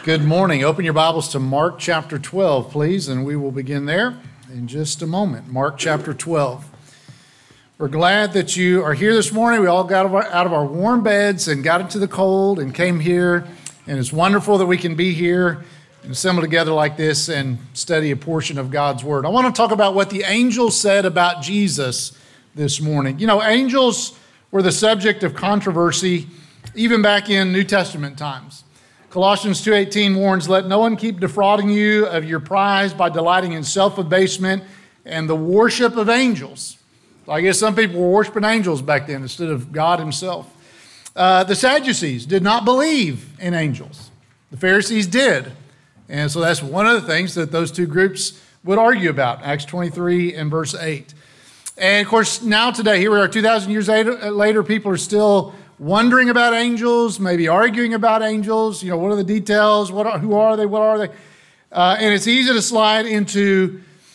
Good morning. Open your Bibles to Mark chapter 12, please, and we will begin there in just a moment. Mark chapter 12. We're glad that you are here this morning. We all got out of our warm beds and got into the cold and came here, and it's wonderful that we can be here and assemble together like this and study a portion of God's Word. I want to talk about what the angels said about Jesus this morning. You know, angels were the subject of controversy even back in New Testament times. Colossians 2:18 warns, "Let no one keep defrauding you of your prize by delighting in self-abasement and the worship of angels." So I guess some people were worshiping angels back then instead of God himself. The Sadducees did not believe in angels. The Pharisees did. And so that's one of the things that those two groups would argue about, Acts 23 and verse 8. And of course, now today, here we are 2,000 years later, people are still wondering about angels, maybe arguing about angels. You know, what are the details? Who are they? What are they? And it's easy to slide into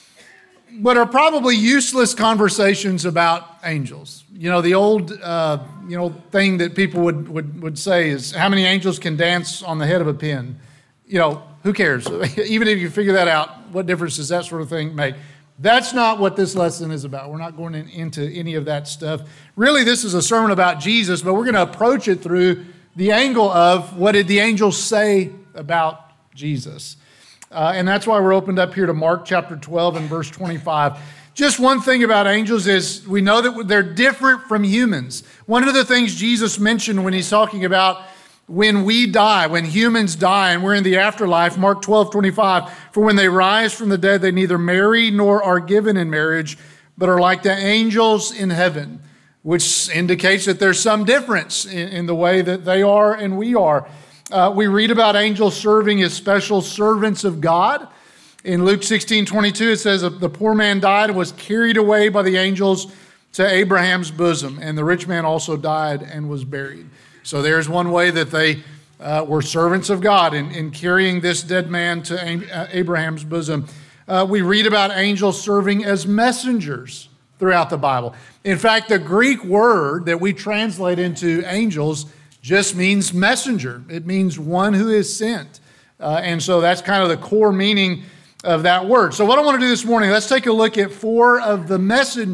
what are probably useless conversations about angels. You know, the old, thing that people would say is, how many angels can dance on the head of a pin? You know, who cares? Even if you figure that out, what difference does that sort of thing make? That's not what this lesson is about. We're not going into any of that stuff. Really, this is a sermon about Jesus, but we're going to approach it through the angle of what did the angels say about Jesus. And that's why we're opened up here to Mark chapter 12 and verse 25. Just one thing about angels is we know that they're different from humans. One of the things Jesus mentioned when he's talking about when we die, when humans die and we're in the afterlife, Mark 12:25, "For when they rise from the dead, they neither marry nor are given in marriage, but are like the angels in heaven," which indicates that there's some difference in the way that they are and we are. We read about angels serving as special servants of God. In Luke 16:22, it says, "The poor man died and was carried away by the angels to Abraham's bosom, and the rich man also died and was buried." So there's one way that they were servants of God in carrying this dead man to Abraham's bosom. We read about angels serving as messengers throughout the Bible. In fact, the Greek word that we translate into angels just means messenger. It means one who is sent. And so that's kind of the core meaning of that word. So what I want to do this morning, let's take a look at four of the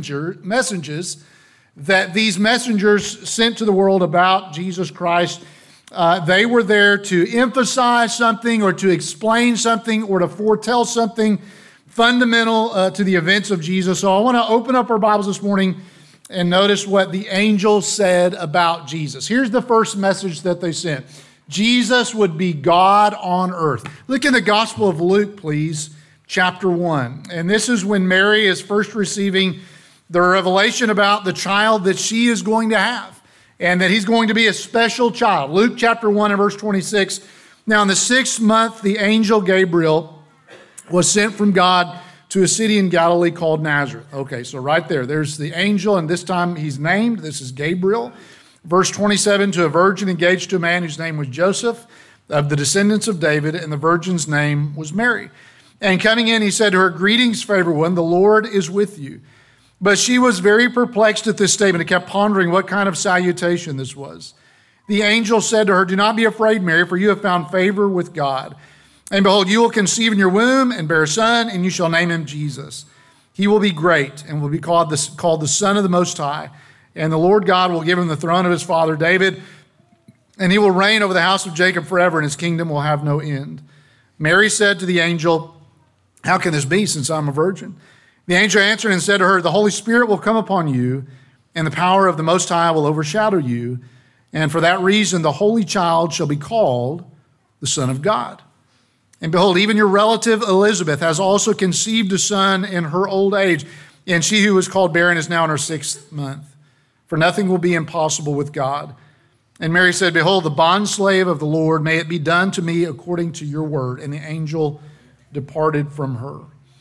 messages that these messengers sent to the world about Jesus Christ. They were there to emphasize something or to explain something or to foretell something fundamental to the events of Jesus. So I want to open up our Bibles this morning and notice what the angels said about Jesus. Here's the first message that they sent. Jesus would be God on earth. Look in the Gospel of Luke, please, chapter 1. And this is when Mary is first receiving the revelation about the child that she is going to have and that he's going to be a special child. Luke chapter 1 and verse 26. "Now in the 6th month, the angel Gabriel was sent from God to a city in Galilee called Nazareth." Okay, so right there's the angel, and this time he's named. This is Gabriel. Verse 27, "To a virgin engaged to a man whose name was Joseph, of the descendants of David, and the virgin's name was Mary. And coming in, he said to her, 'Greetings, favored one, the Lord is with you.' But she was very perplexed at this statement and kept pondering what kind of salutation this was. The angel said to her, 'Do not be afraid, Mary, for you have found favor with God. And behold, you will conceive in your womb and bear a son, and you shall name him Jesus. He will be great and will be called the Son of the Most High. And the Lord God will give him the throne of his father David, and he will reign over the house of Jacob forever, and his kingdom will have no end.' Mary said to the angel, 'How can this be, since I'm a virgin?' The angel answered and said to her, 'The Holy Spirit will come upon you, and the power of the Most High will overshadow you. And for that reason, the Holy Child shall be called the Son of God. And behold, even your relative Elizabeth has also conceived a son in her old age, and she who was called barren is now in her 6th month. For nothing will be impossible with God.' And Mary said, 'Behold, the bondslave of the Lord, may it be done to me according to your word.' And the angel departed from her."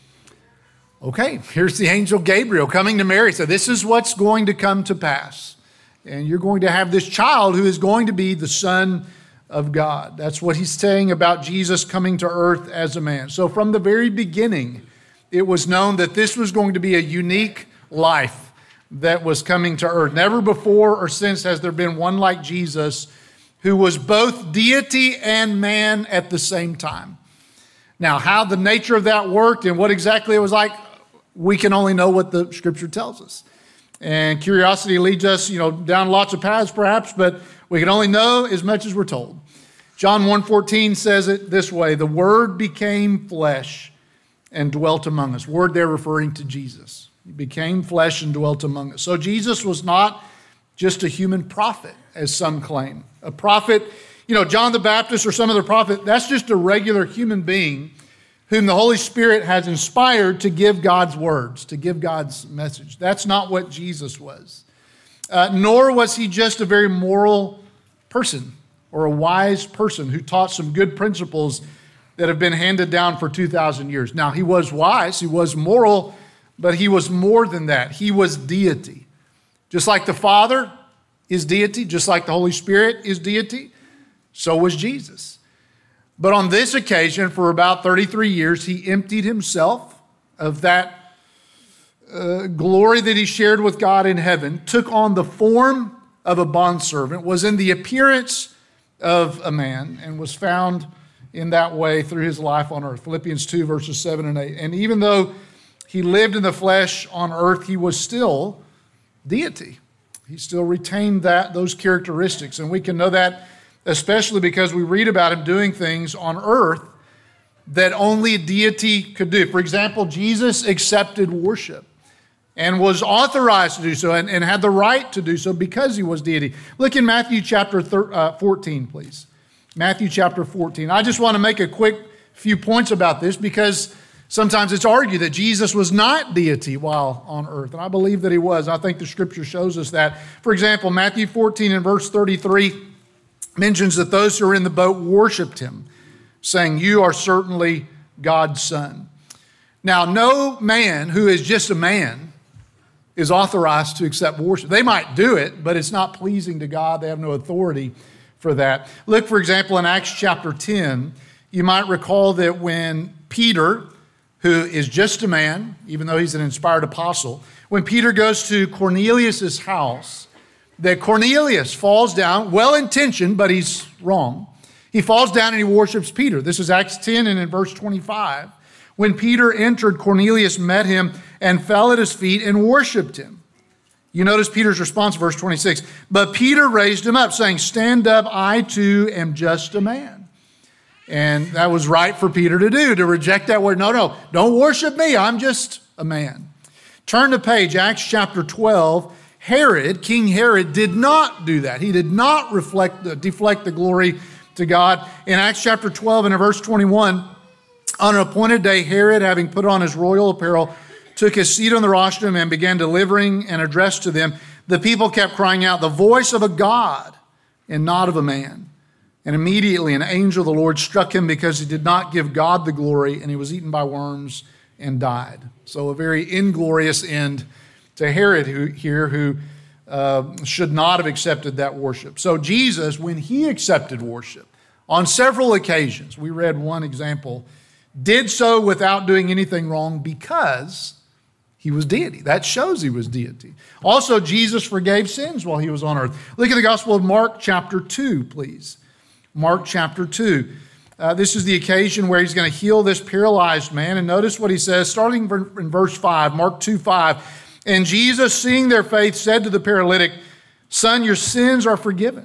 Okay, here's the angel Gabriel coming to Mary. So this is what's going to come to pass. And you're going to have this child who is going to be the Son of God. That's what he's saying about Jesus coming to earth as a man. So from the very beginning, it was known that this was going to be a unique life that was coming to earth. Never before or since has there been one like Jesus who was both deity and man at the same time. Now, how the nature of that worked and what exactly it was like, we can only know what the Scripture tells us. And curiosity leads us, down lots of paths perhaps, but we can only know as much as we're told. John 1:14 says it this way, the Word became flesh and dwelt among us. Word there referring to Jesus. He became flesh and dwelt among us. So Jesus was not just a human prophet, as some claim. A prophet, John the Baptist or some other prophet, that's just a regular human being whom the Holy Spirit has inspired to give God's words, to give God's message. That's not what Jesus was. Nor was he just a very moral person or a wise person who taught some good principles that have been handed down for 2,000 years. Now, he was wise, he was moral, but he was more than that. He was deity. Just like the Father is deity, just like the Holy Spirit is deity, so was Jesus. But on this occasion, for about 33 years, he emptied himself of that glory that he shared with God in heaven, took on the form of a bondservant, was in the appearance of a man, and was found in that way through his life on earth. Philippians 2, verses 7 and 8. And even though he lived in the flesh on earth, he was still deity. He still retained those characteristics. And we can know that especially because we read about him doing things on earth that only deity could do. For example, Jesus accepted worship and was authorized to do so and had the right to do so because he was deity. Look in Matthew chapter 14, please. Matthew chapter 14. I just want to make a quick few points about this because sometimes it's argued that Jesus was not deity while on earth, and I believe that he was. I think the Scripture shows us that. For example, Matthew 14 and verse 33 mentions that those who were in the boat worshiped him, saying, "You are certainly God's Son." Now, no man who is just a man is authorized to accept worship. They might do it, but it's not pleasing to God. They have no authority for that. Look, for example, in Acts chapter 10, you might recall that when Peter, who is just a man, even though he's an inspired apostle, when Peter goes to Cornelius' house, that Cornelius falls down, well-intentioned, but he's wrong. He falls down and he worships Peter. This is Acts 10 and in verse 25. When Peter entered, Cornelius met him and fell at his feet and worshiped him. You notice Peter's response, verse 26. But Peter raised him up, saying, "Stand up, I too am just a man." And that was right for Peter to do, to reject that word. No, don't worship me. I'm just a man. Turn to page, Acts chapter 12. Herod, King Herod, did not do that. He did not deflect the glory to God. In Acts chapter 12 and in verse 21, on an appointed day, Herod, having put on his royal apparel, took his seat on the rostrum and began delivering an address to them. The people kept crying out, "The voice of a God and not of a man." And immediately an angel of the Lord struck him because he did not give God the glory, and he was eaten by worms and died. So a very inglorious end to Herod who should not have accepted that worship. So Jesus, when he accepted worship on several occasions, we read one example, did so without doing anything wrong because he was deity. That shows he was deity. Also, Jesus forgave sins while he was on earth. Look at the Gospel of Mark chapter 2, please. Mark chapter 2. This is the occasion where he's going to heal this paralyzed man. And notice what he says, starting in verse 5, Mark 2:5. And Jesus, seeing their faith, said to the paralytic, "Son, your sins are forgiven."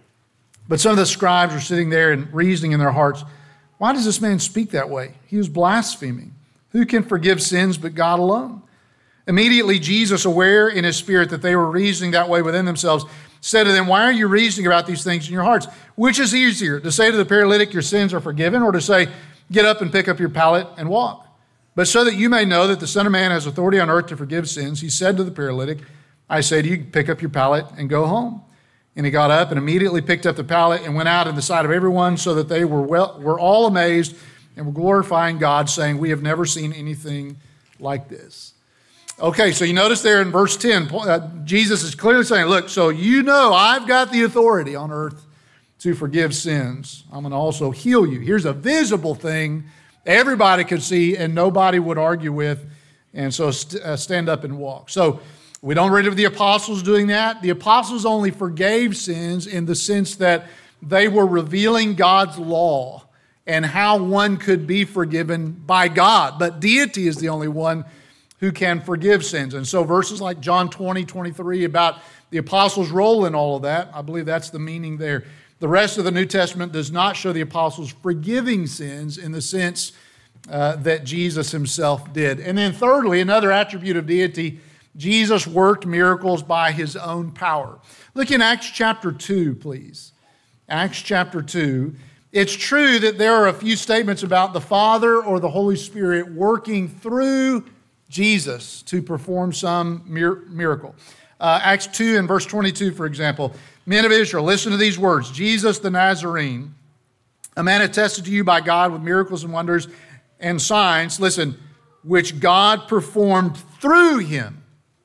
But some of the scribes were sitting there and reasoning in their hearts, "Why does this man speak that way? He is blaspheming. Who can forgive sins but God alone?" Immediately Jesus, aware in his spirit that they were reasoning that way within themselves, said to them, "Why are you reasoning about these things in your hearts? Which is easier, to say to the paralytic, 'Your sins are forgiven,' or to say, 'Get up and pick up your pallet and walk'? But so that you may know that the Son of Man has authority on earth to forgive sins," he said to the paralytic, "I say to you, pick up your pallet and go home." And he got up and immediately picked up the pallet and went out in the sight of everyone, so that they were all amazed and were glorifying God, saying, "We have never seen anything like this." Okay, so you notice there in verse 10, Jesus is clearly saying, look, so you know I've got the authority on earth to forgive sins. I'm going to also heal you. Here's a visible thing everybody could see and nobody would argue with, and so stand up and walk. So we don't read of the apostles doing that. The apostles only forgave sins in the sense that they were revealing God's law and how one could be forgiven by God. But deity is the only one who can forgive sins. And so verses like John 20:23 about the apostles' role in all of that, I believe that's the meaning there. The rest of the New Testament does not show the apostles forgiving sins in the sense that Jesus himself did. And then thirdly, another attribute of deity, Jesus worked miracles by his own power. Look in Acts chapter 2, please. Acts chapter 2. It's true that there are a few statements about the Father or the Holy Spirit working through Jesus to perform some miracle. Acts 2 and verse 22, for example. Men of Israel, listen to these words. Jesus the Nazarene, a man attested to you by God with miracles and wonders and signs, listen, which God performed through him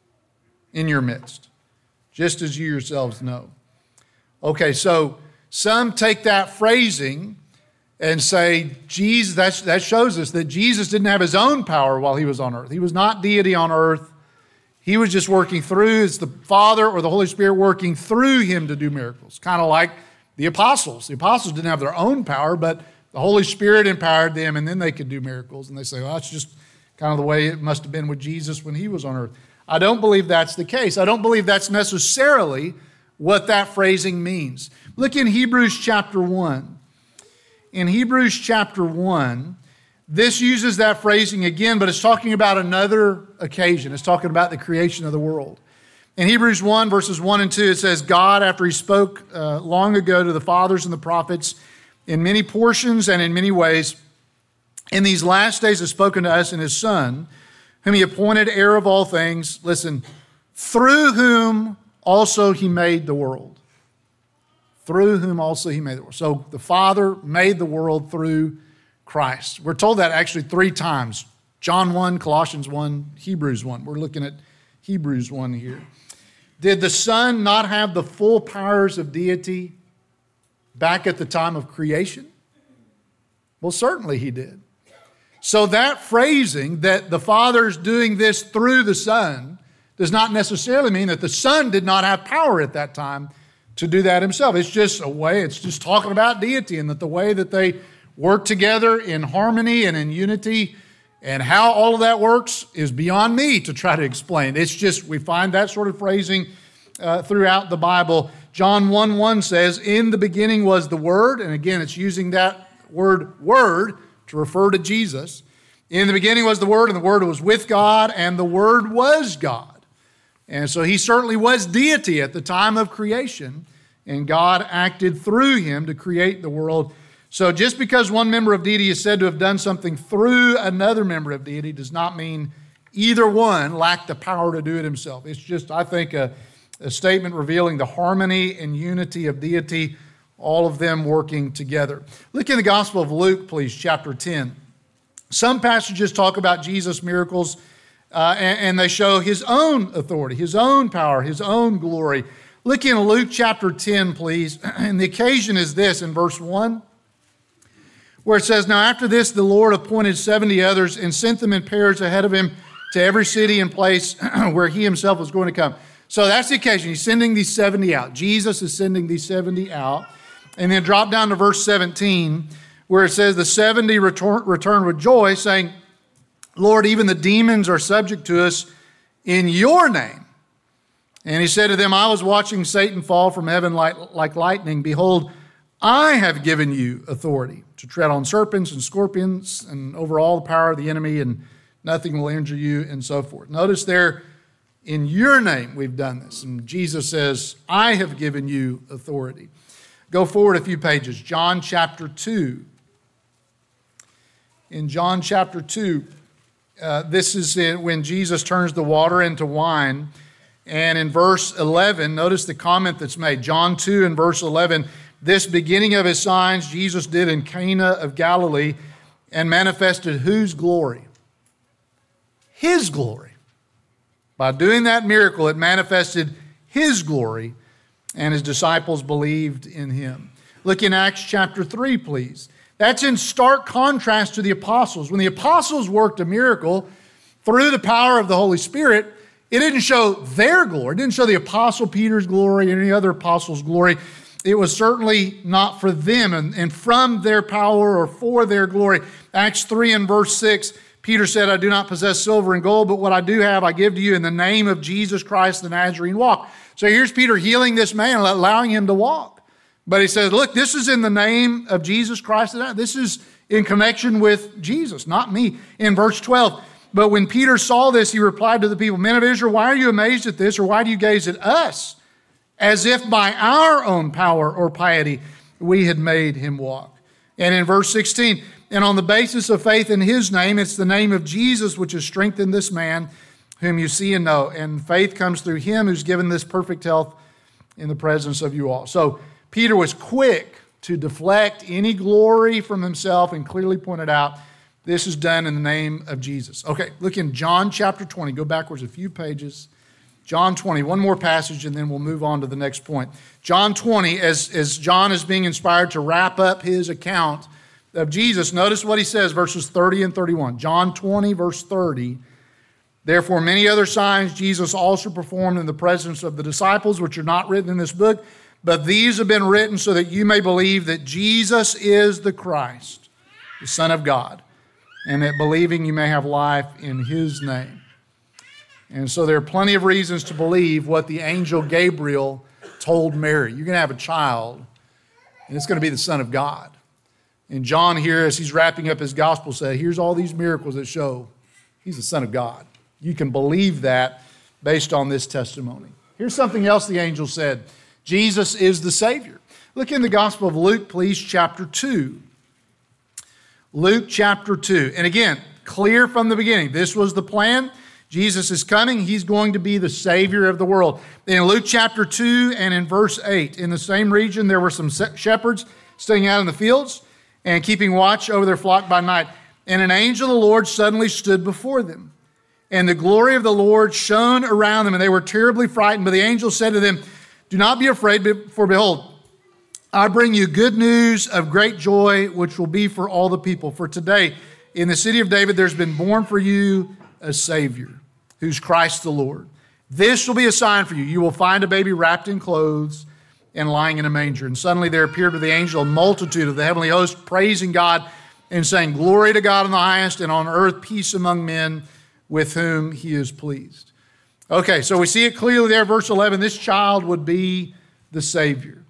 in your midst, just as you yourselves know. Okay, so some take that phrasing and say, Jesus, that shows us that Jesus didn't have his own power while he was on earth. He was not deity on earth. He was just working through, it's the Father or the Holy Spirit working through him to do miracles. Kind of like the apostles. The apostles didn't have their own power, but the Holy Spirit empowered them, and then they could do miracles. And they say, well, that's just kind of the way it must have been with Jesus when he was on earth. I don't believe that's the case. I don't believe that's necessarily what that phrasing means. Look in Hebrews chapter 1. In Hebrews chapter 1, this uses that phrasing again, but it's talking about another occasion. It's talking about the creation of the world. In Hebrews 1, verses 1 and 2, it says, God, after he spoke long ago to the fathers and the prophets in many portions and in many ways, in these last days has spoken to us in his Son, whom he appointed heir of all things, listen, through whom also he made the world. Through whom also he made the world. So the Father made the world through Christ. We're told that actually 3 times. John 1, Colossians 1, Hebrews 1. We're looking at Hebrews 1 here. Did the Son not have the full powers of deity back at the time of creation? Well, certainly he did. So that phrasing that the Father's doing this through the Son does not necessarily mean that the Son did not have power at that time to do that himself. It's just a way, it's just talking about deity and that the way that they work together in harmony and in unity, and how all of that works is beyond me to try to explain. It's just, we find that sort of phrasing throughout the Bible. John 1:1 says, in the beginning was the Word, and again, it's using that word to refer to Jesus. In the beginning was the Word, and the Word was with God, and the Word was God. And so he certainly was deity at the time of creation, and God acted through him to create the world. So just because one member of deity is said to have done something through another member of deity does not mean either one lacked the power to do it himself. It's just, I think, a statement revealing the harmony and unity of deity, all of them working together. Look in the Gospel of Luke, please, chapter 10. Some passages talk about Jesus' miracles, and they show his own authority, his own power, his own glory. Look in Luke chapter 10, please. And the occasion is this in verse 1. Where it says, now after this, the Lord appointed 70 others and sent them in pairs ahead of him to every city and place where he himself was going to come. So that's the occasion. He's sending these 70 out. Jesus is sending these 70 out. And then drop down to verse 17, where it says, the 70 returned with joy, saying, Lord, even the demons are subject to us in your name. And he said to them, I was watching Satan fall from heaven like lightning. Behold, I have given you authority to tread on serpents and scorpions and over all the power of the enemy, and nothing will injure you, and so forth. Notice there, in your name we've done this. And Jesus says, I have given you authority. Go forward a few pages. John chapter 2. In John chapter 2, this is when Jesus turns the water into wine. And in verse 11, notice the comment that's made. John 2 and verse 11, this beginning of his signs Jesus did in Cana of Galilee and manifested whose glory? His glory. By doing that miracle, it manifested his glory, and his disciples believed in him. Look in Acts chapter 3, please. That's in stark contrast to the apostles. When the apostles worked a miracle through the power of the Holy Spirit, it didn't show their glory. It didn't show the apostle Peter's glory or any other apostle's glory. it was certainly not for them and from their power or for their glory. Acts 3 and verse 6, Peter said, I do not possess silver and gold, but what I do have I give to you in the name of Jesus Christ the Nazarene. Walk. So here's Peter healing this man, allowing him to walk. But he says, look, this is in the name of Jesus Christ. This is in connection with Jesus, not me. In verse 12, but when Peter saw this, he replied to the people, men of Israel, why are you amazed at this, or why do you gaze at us, as if by our own power or piety we had made him walk? And in verse 16, and on the basis of faith in his name, it's the name of Jesus which has strengthened this man whom you see and know. And faith comes through him who's given this perfect health in the presence of you all. So Peter was quick to deflect any glory from himself and clearly pointed out this is done in the name of Jesus. Okay, look in John chapter 20. Go backwards a few pages. John 20, one more passage, and then we'll move on to the next point. John 20, as John is being inspired to wrap up his account of Jesus, notice what he says, verses 30 and 31. John 20, verse 30. Therefore, many other signs Jesus also performed in the presence of the disciples, which are not written in this book, but these have been written so that you may believe that Jesus is the Christ, the Son of God, and that believing you may have life in his name. And so there are plenty of reasons to believe what the angel Gabriel told Mary. You're going to have a child, and it's going to be the Son of God. And John here, as he's wrapping up his gospel, said, here's all these miracles that show he's the Son of God. You can believe that based on this testimony. Here's something else the angel said. Jesus is the Savior. Look in the Gospel of Luke, please, chapter 2. Luke chapter 2. And again, clear from the beginning, this was the plan. Jesus is coming. He's going to be the Savior of the world. In Luke chapter 2 and in verse 8, in the same region, there were some shepherds staying out in the fields and keeping watch over their flock by night. And an angel of the Lord suddenly stood before them. And the glory of the Lord shone around them, and they were terribly frightened. But the angel said to them, do not be afraid, for behold, I bring you good news of great joy, which will be for all the people. For today, in the city of David, there's been born for you a Savior, who's Christ the Lord. This will be a sign for you. You will find a baby wrapped in clothes and lying in a manger. And suddenly there appeared with the angel a multitude of the heavenly host, praising God and saying, glory to God in the highest, and on earth peace among men with whom he is pleased. Okay, so we see it clearly there, verse 11. This child would be the Savior.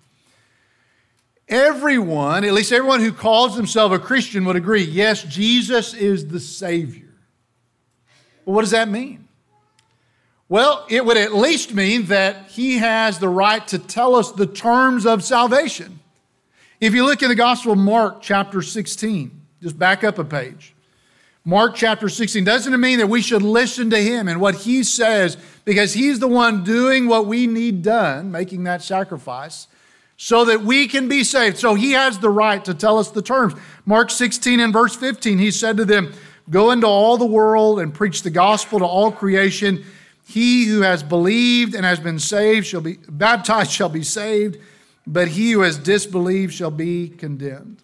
Everyone, at least everyone who calls himself a Christian, would agree, yes, Jesus is the Savior. But what does that mean? Well, it would at least mean that he has the right to tell us the terms of salvation. If you look in the Gospel of Mark chapter 16, just back up a page. Mark chapter 16, doesn't it mean that we should listen to him and what he says, because he's the one doing what we need done, making that sacrifice, so that we can be saved. So he has the right to tell us the terms. Mark 16 and verse 15, he said to them, go into all the world and preach the gospel to all creation. He who has believed and has been saved shall be baptized shall be saved, but he who has disbelieved shall be condemned.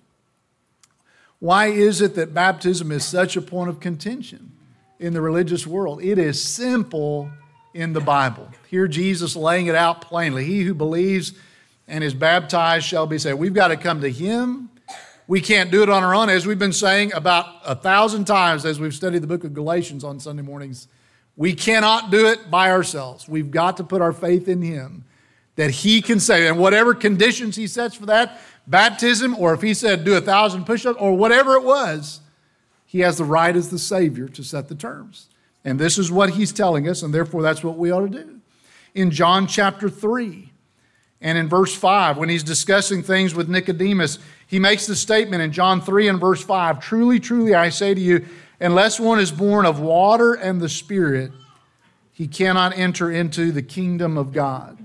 Why is it that baptism is such a point of contention in the religious world? It is simple in the Bible. Here Jesus laying it out plainly. He who believes and is baptized shall be saved. We've got to come to him. We can't do it on our own. As we've been saying about 1,000 times as we've studied the book of Galatians on Sunday mornings, we cannot do it by ourselves. We've got to put our faith in him that he can save. And whatever conditions he sets for that, baptism, or if he said do 1,000 push-ups, or whatever it was, he has the right as the Savior to set the terms. And this is what he's telling us, and therefore that's what we ought to do. In John chapter 3 and in verse 5, when he's discussing things with Nicodemus, he makes the statement in John 3 and verse 5, truly, truly, I say to you, unless one is born of water and the Spirit, he cannot enter into the kingdom of God.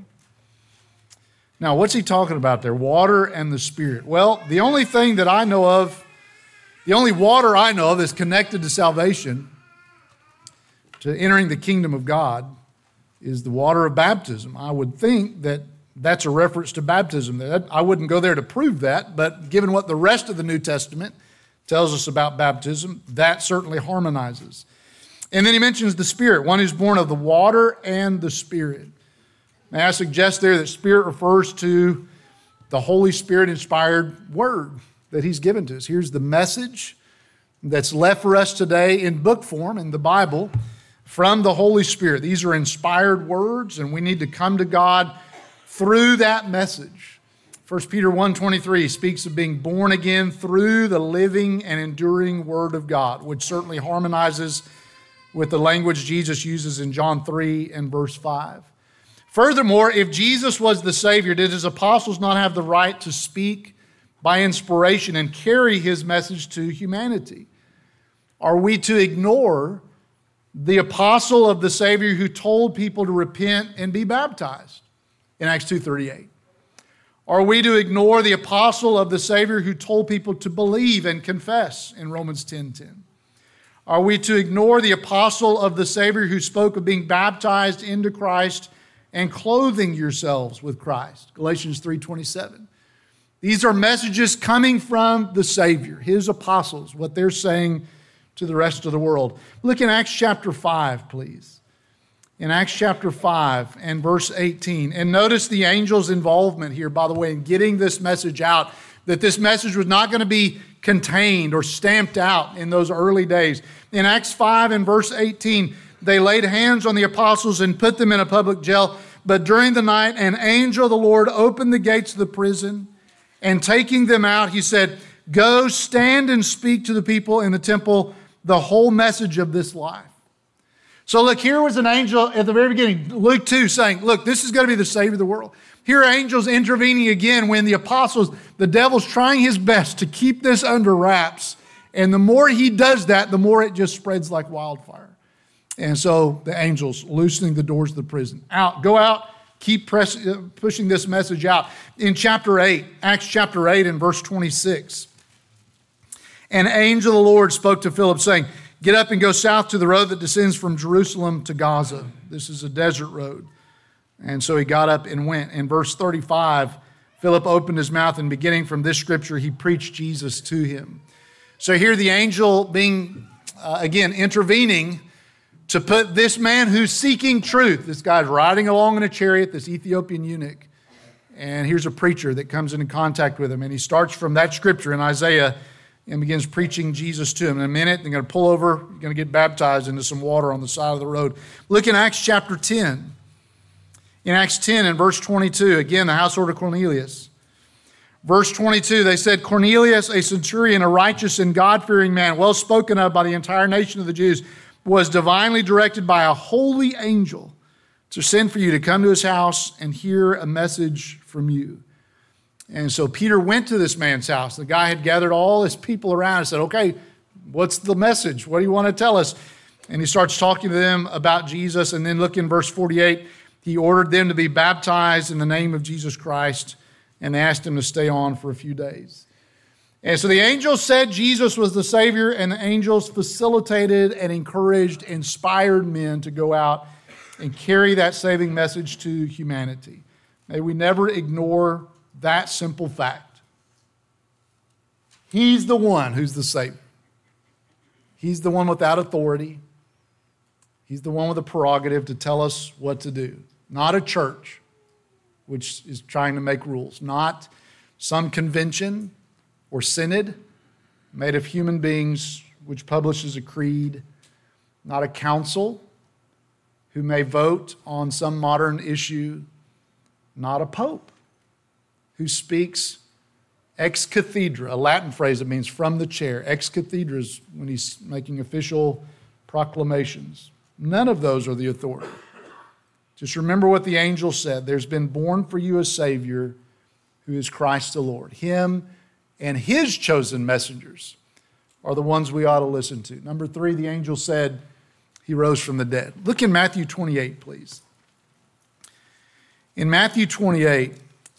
Now, what's he talking about there? Water and the Spirit. Well, the only thing that I know of, the only water I know of that's connected to salvation, to entering the kingdom of God, is the water of baptism. I would think that that's a reference to baptism. I wouldn't go there to prove that, but given what the rest of the New Testament tells us about baptism, that certainly harmonizes. And then he mentions the Spirit, one who's born of the water and the Spirit. May I suggest there that Spirit refers to the Holy Spirit-inspired word that he's given to us. Here's the message that's left for us today in book form in the Bible from the Holy Spirit. These are inspired words, and we need to come to God through that message. 1 Peter 1:23 speaks of being born again through the living and enduring Word of God, which certainly harmonizes with the language Jesus uses in John 3 and verse 5. Furthermore, if Jesus was the Savior, did his apostles not have the right to speak by inspiration and carry his message to humanity? Are we to ignore the apostle of the Savior who told people to repent and be baptized in Acts 2:38? Are we to ignore the apostle of the Savior who told people to believe and confess in Romans 10:10? Are we to ignore the apostle of the Savior who spoke of being baptized into Christ and clothing yourselves with Christ? Galatians 3:27. These are messages coming from the Savior, his apostles, what they're saying to the rest of the world. Look in Acts chapter 5, please. In Acts chapter 5 and verse 18. And notice the angel's involvement here, by the way, in getting this message out, that this message was not going to be contained or stamped out in those early days. In Acts 5 and verse 18, they laid hands on the apostles and put them in a public jail. But during the night, an angel of the Lord opened the gates of the prison, and taking them out, he said, "Go, stand and speak to the people in the temple the whole message of this life." So look, here was an angel at the very beginning, Luke 2, saying, look, this is going to be the Savior of the world. Here are angels intervening again when the apostles, the devil's trying his best to keep this under wraps. And the more he does that, the more it just spreads like wildfire. And so the angels loosening the doors of the prison. Go out, keep pushing this message out. In chapter 8, Acts chapter 8 and verse 26, an angel of the Lord spoke to Philip saying, "Get up and go south to the road that descends from Jerusalem to Gaza." This is a desert road. And so he got up and went. In verse 35, Philip opened his mouth, and beginning from this scripture, he preached Jesus to him. So here the angel being, again, intervening to put this man who's seeking truth. This guy's riding along in a chariot, this Ethiopian eunuch. And here's a preacher that comes into contact with him. And he starts from that scripture in Isaiah and begins preaching Jesus to him. In a minute, they're going to pull over, you're going to get baptized into some water on the side of the road. Look in Acts chapter 10. In Acts 10 and verse 22, again, the household of Cornelius. Verse 22, they said, "Cornelius, a centurion, a righteous and God-fearing man, well spoken of by the entire nation of the Jews, was divinely directed by a holy angel to send for you to come to his house and hear a message from you." And so Peter went to this man's house. The guy had gathered all his people around and said, "Okay, what's the message? What do you want to tell us?" And he starts talking to them about Jesus. And then look in verse 48, he ordered them to be baptized in the name of Jesus Christ and asked him to stay on for a few days. And so the angels said Jesus was the Savior, and the angels facilitated and encouraged, inspired men to go out and carry that saving message to humanity. May we never ignore that simple fact. He's the one who's the Savior. He's the one without authority. He's the one with a prerogative to tell us what to do. Not a church, which is trying to make rules. Not some convention or synod made of human beings, which publishes a creed. Not a council who may vote on some modern issue. Not a pope who speaks ex cathedra, a Latin phrase that means from the chair. Ex cathedra is when he's making official proclamations. None of those are the authority. Just remember what the angel said. There's been born for you a Savior who is Christ the Lord. Him and his chosen messengers are the ones we ought to listen to. Number 3, the angel said he rose from the dead. Look in Matthew 28, please. In Matthew 28,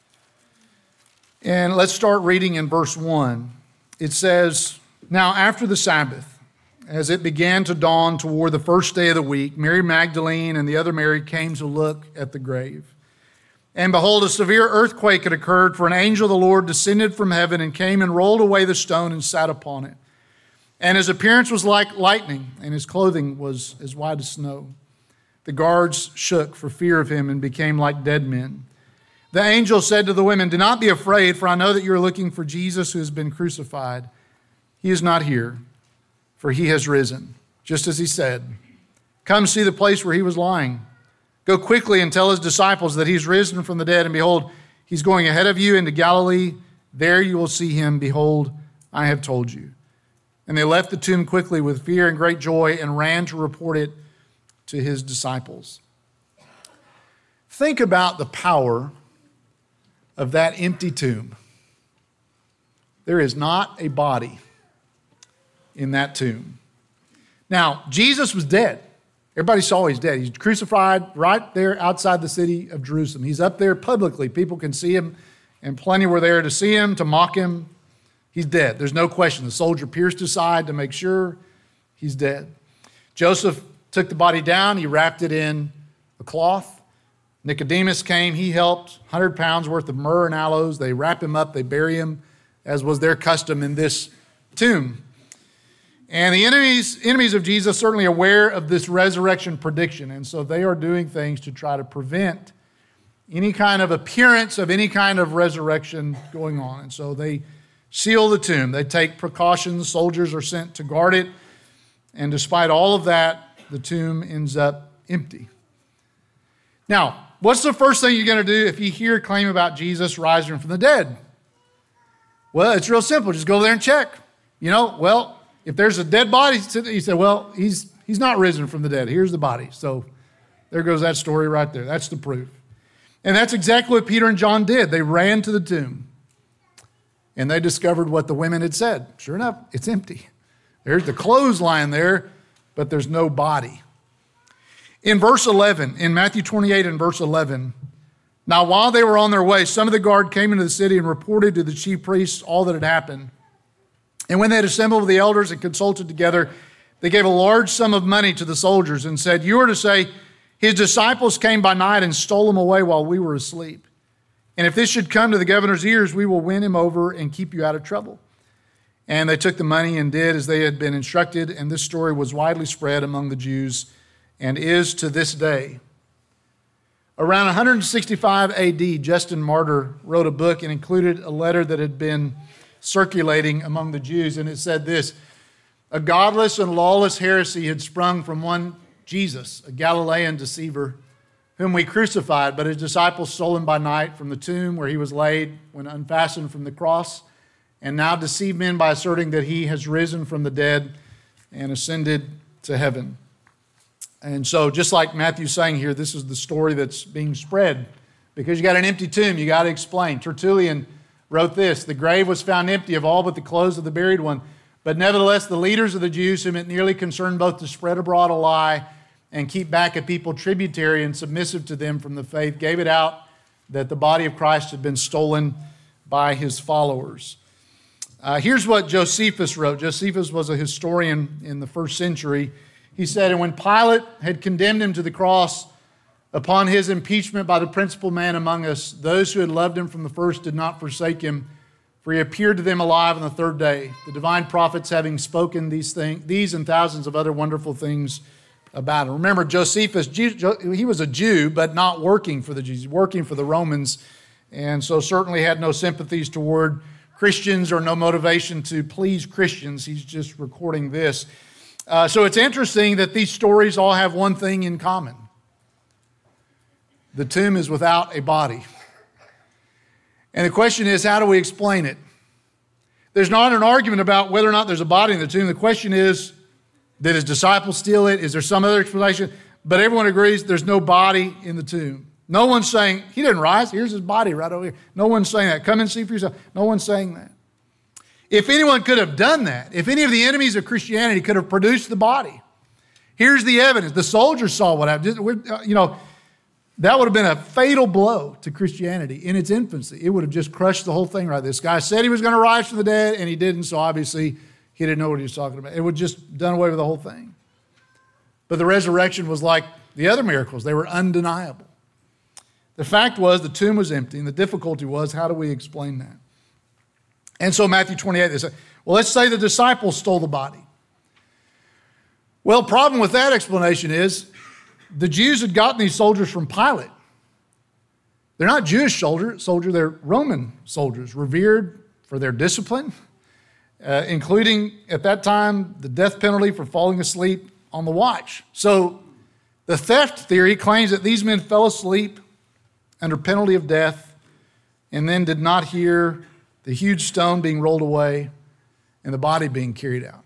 and let's start reading in verse 1. It says, "Now after the Sabbath, as it began to dawn toward the first day of the week, Mary Magdalene and the other Mary came to look at the grave. And behold, a severe earthquake had occurred, for an angel of the Lord descended from heaven and came and rolled away the stone and sat upon it. And his appearance was like lightning, and his clothing was as white as snow. The guards shook for fear of him and became like dead men. The angel said to the women, "Do not be afraid, for I know that you are looking for Jesus who has been crucified. He is not here, for he has risen, just as he said. Come see the place where he was lying. Go quickly and tell his disciples that he's risen from the dead, and behold, he's going ahead of you into Galilee. There you will see him. Behold, I have told you." And they left the tomb quickly with fear and great joy and ran to report it to his disciples. Think about the power of that empty tomb. There is not a body in that tomb. Now, Jesus was dead. Everybody saw he's dead. He's crucified right there outside the city of Jerusalem. He's up there publicly. People can see him, and plenty were there to see him, to mock him. He's dead. There's no question. The soldier pierced his side to make sure he's dead. Joseph took the body down. He wrapped it in a cloth. Nicodemus came. He helped. 100 pounds worth of myrrh and aloes. They wrap him up. They bury him, as was their custom in this tomb. And the enemies of Jesus certainly aware of this resurrection prediction. And so they are doing things to try to prevent any kind of appearance of any kind of resurrection going on. And so they seal the tomb. They take precautions. Soldiers are sent to guard it. And despite all of that, the tomb ends up empty. Now, what's the first thing you're going to do if you hear a claim about Jesus rising from the dead? Well, it's real simple. Just go there and check. If there's a dead body, you say, well, he's not risen from the dead. Here's the body. So there goes that story right there. That's the proof. And that's exactly what Peter and John did. They ran to the tomb, and they discovered what the women had said. Sure enough, it's empty. There's the clothes lying there, but there's no body. In verse 11, in Matthew 28 and verse 11, now while they were on their way, some of the guard came into the city and reported to the chief priests all that had happened. And when they had assembled with the elders and consulted together, they gave a large sum of money to the soldiers and said, "You are to say, his disciples came by night and stole him away while we were asleep. And if this should come to the governor's ears, we will win him over and keep you out of trouble." And they took the money and did as they had been instructed. And this story was widely spread among the Jews and is to this day. Around 165 AD, Justin Martyr wrote a book and included a letter that had been circulating among the Jews, and it said this: "A godless and lawless heresy had sprung from one Jesus, a Galilean deceiver, whom we crucified, but his disciples stole him by night from the tomb where he was laid when unfastened from the cross, and now deceive men by asserting that he has risen from the dead and ascended to heaven." And so just like Matthew's saying here, this is the story that's being spread. Because you got an empty tomb, you got to explain. Tertullian wrote this: "The grave was found empty of all but the clothes of the buried one. But nevertheless, the leaders of the Jews, whom it nearly concerned both to spread abroad a lie and keep back a people tributary and submissive to them from the faith, gave it out that the body of Christ had been stolen by his followers." Here's what Josephus wrote. Josephus was a historian in the first century. He said, "And when Pilate had condemned him to the cross, upon his impeachment by the principal man among us, those who had loved him from the first did not forsake him, for he appeared to them alive on the third day, the divine prophets having spoken these and thousands of other wonderful things about him." Remember, Josephus, he was a Jew, but not working for the Jews, working for the Romans, and so certainly had no sympathies toward Christians or no motivation to please Christians. He's just recording this. So it's interesting that these stories all have one thing in common. The tomb is without a body. And the question is, how do we explain it? There's not an argument about whether or not there's a body in the tomb. The question is, did his disciples steal it? Is there some other explanation? But everyone agrees there's no body in the tomb. No one's saying, he didn't rise. Here's his body right over here. No one's saying that. Come and see for yourself. No one's saying that. If anyone could have done that, if any of the enemies of Christianity could have produced the body, here's the evidence. The soldiers saw what happened. That would have been a fatal blow to Christianity in its infancy. It would have just crushed the whole thing right there. This guy said he was going to rise from the dead, and he didn't, so obviously he didn't know what he was talking about. It would just done away with the whole thing. But the resurrection was like the other miracles. They were undeniable. The fact was the tomb was empty, and the difficulty was, how do we explain that? And so Matthew 28, they said, well, let's say the disciples stole the body. Well, the problem with that explanation is the Jews had gotten these soldiers from Pilate. They're not Jewish soldiers, they're Roman soldiers, revered for their discipline, including, at that time, the death penalty for falling asleep on the watch. So the theft theory claims that these men fell asleep under penalty of death and then did not hear the huge stone being rolled away and the body being carried out.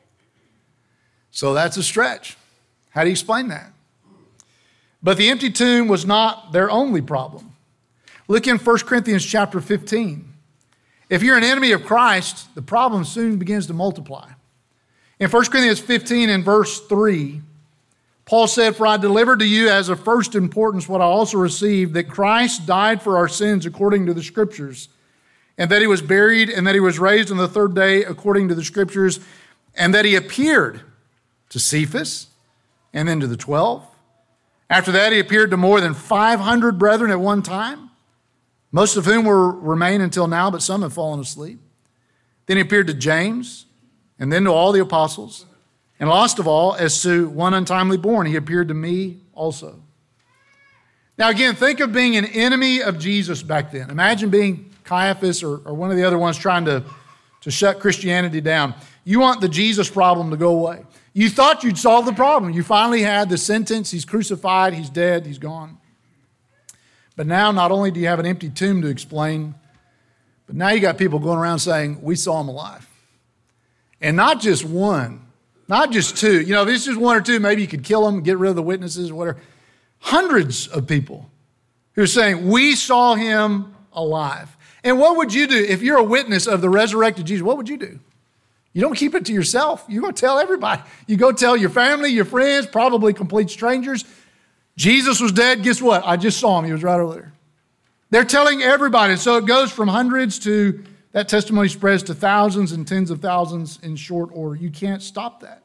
So that's a stretch. How do you explain that? But the empty tomb was not their only problem. Look in 1 Corinthians chapter 15. If you're an enemy of Christ, the problem soon begins to multiply. In 1 Corinthians 15 and verse 3, Paul said, "For I delivered to you as of first importance what I also received, that Christ died for our sins according to the Scriptures, and that he was buried, and that he was raised on the third day according to the Scriptures, and that he appeared to Cephas, and then to the 12. After that, he appeared to more than 500 brethren at one time, most of whom remain until now, but some have fallen asleep. Then he appeared to James, and then to all the apostles. And last of all, as to one untimely born, he appeared to me also." Now again, think of being an enemy of Jesus back then. Imagine being Caiaphas or one of the other ones trying to shut Christianity down. You want the Jesus problem to go away. You thought you'd solve the problem. You finally had the sentence, he's crucified, he's dead, he's gone. But now not only do you have an empty tomb to explain, but now you got people going around saying, we saw him alive. And not just one, not just two. You know, if it's just one or two, maybe you could kill them, get rid of the witnesses or whatever. Hundreds of people who are saying, we saw him alive. And what would you do if you're a witness of the resurrected Jesus? What would you do? You don't keep it to yourself. You're going to tell everybody. You go tell your family, your friends, probably complete strangers. Jesus was dead. Guess what? I just saw him. He was right over there. They're telling everybody. So it goes from hundreds to, that testimony spreads to thousands and tens of thousands in short order. You can't stop that.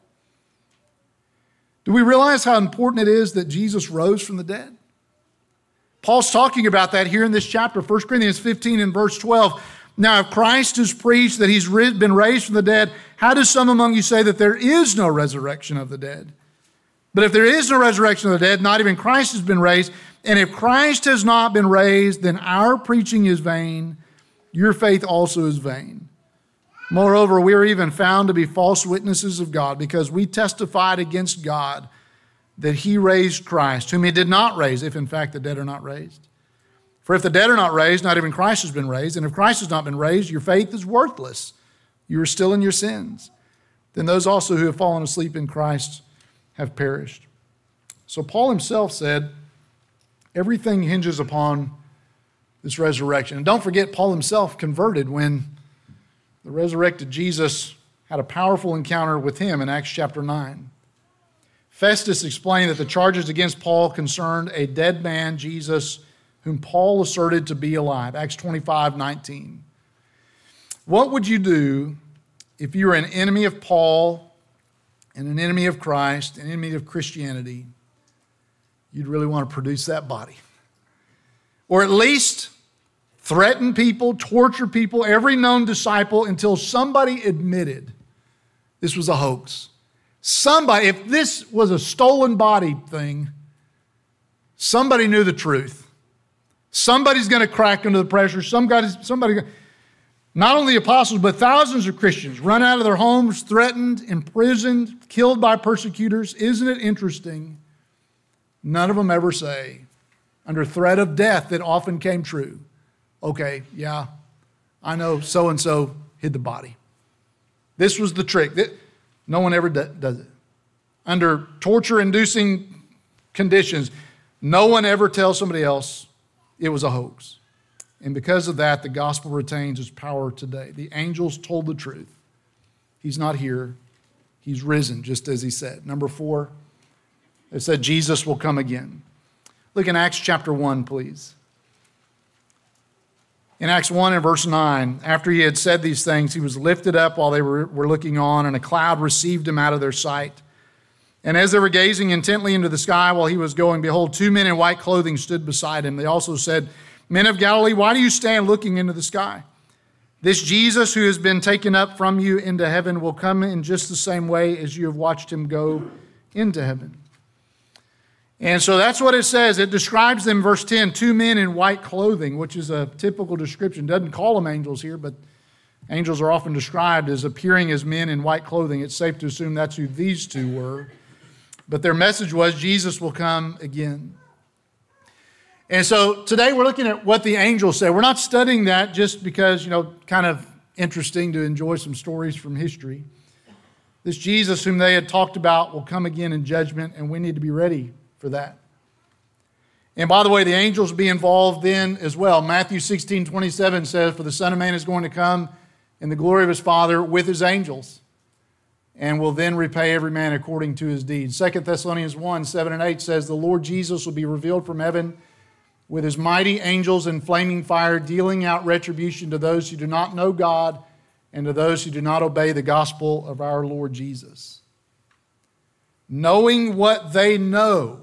Do we realize how important it is that Jesus rose from the dead? Paul's talking about that here in this chapter, 1 Corinthians 15 and verse 12. Now, if Christ is preached that he's been raised from the dead, how do some among you say that there is no resurrection of the dead? But if there is no resurrection of the dead, not even Christ has been raised. And if Christ has not been raised, then our preaching is vain. Your faith also is vain. Moreover, we are even found to be false witnesses of God, because we testified against God that he raised Christ, whom he did not raise, if in fact the dead are not raised. For if the dead are not raised, not even Christ has been raised. And if Christ has not been raised, your faith is worthless. You are still in your sins. Then those also who have fallen asleep in Christ have perished. So Paul himself said, everything hinges upon this resurrection. And don't forget, Paul himself converted when the resurrected Jesus had a powerful encounter with him in Acts chapter 9. Festus explained that the charges against Paul concerned a dead man, Jesus, whom Paul asserted to be alive. Acts 25:19. What would you do if you were an enemy of Paul and an enemy of Christ, an enemy of Christianity? You'd really want to produce that body. Or at least threaten people, torture people, every known disciple, until somebody admitted this was a hoax. Somebody, if this was a stolen body thing, somebody knew the truth. Somebody's going to crack under the pressure. Somebody, not only the apostles, but thousands of Christians run out of their homes, threatened, imprisoned, killed by persecutors. Isn't it interesting? None of them ever say, under threat of death that often came true, okay, yeah, I know so-and-so hid the body. This was the trick. No one ever does it. Under torture-inducing conditions, no one ever tells somebody else it was a hoax. And because of that, the gospel retains its power today. The angels told the truth. He's not here. He's risen, just as he said. Number 4, it said Jesus will come again. Look in Acts chapter 1, please. In Acts 1 and verse 9, after he had said these things, he was lifted up while they were looking on, and a cloud received him out of their sight. And as they were gazing intently into the sky while he was going, behold, 2 men in white clothing stood beside him. They also said, Men of Galilee, why do you stand looking into the sky? This Jesus who has been taken up from you into heaven will come in just the same way as you have watched him go into heaven. And so that's what it says. It describes them, verse 10, two men in white clothing, which is a typical description. Doesn't call them angels here, but angels are often described as appearing as men in white clothing. It's safe to assume that's who these two were. But their message was Jesus will come again. And so today we're looking at what the angels say. We're not studying that just because, kind of interesting to enjoy some stories from history. This Jesus whom they had talked about will come again in judgment, and we need to be ready for that. And by the way, the angels will be involved then as well. Matthew 16:27 says, "For the Son of Man is going to come in the glory of his Father with his angels, and will then repay every man according to his deeds." 2 Thessalonians 1:7-8 says, "The Lord Jesus will be revealed from heaven with his mighty angels in flaming fire, dealing out retribution to those who do not know God and to those who do not obey the gospel of our Lord Jesus." Knowing what they know,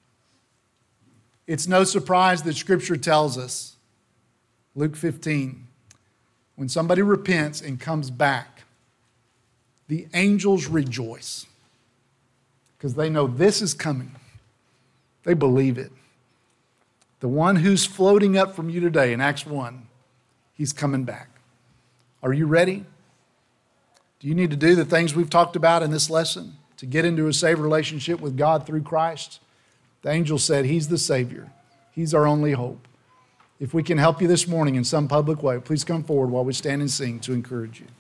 it's no surprise that Scripture tells us, Luke 15, when somebody repents and comes back, the angels rejoice because they know this is coming. They believe it. The one who's floating up from you today in Acts 1, he's coming back. Are you ready? Do you need to do the things we've talked about in this lesson to get into a saved relationship with God through Christ? The angel said he's the Savior. He's our only hope. If we can help you this morning in some public way, please come forward while we stand and sing to encourage you.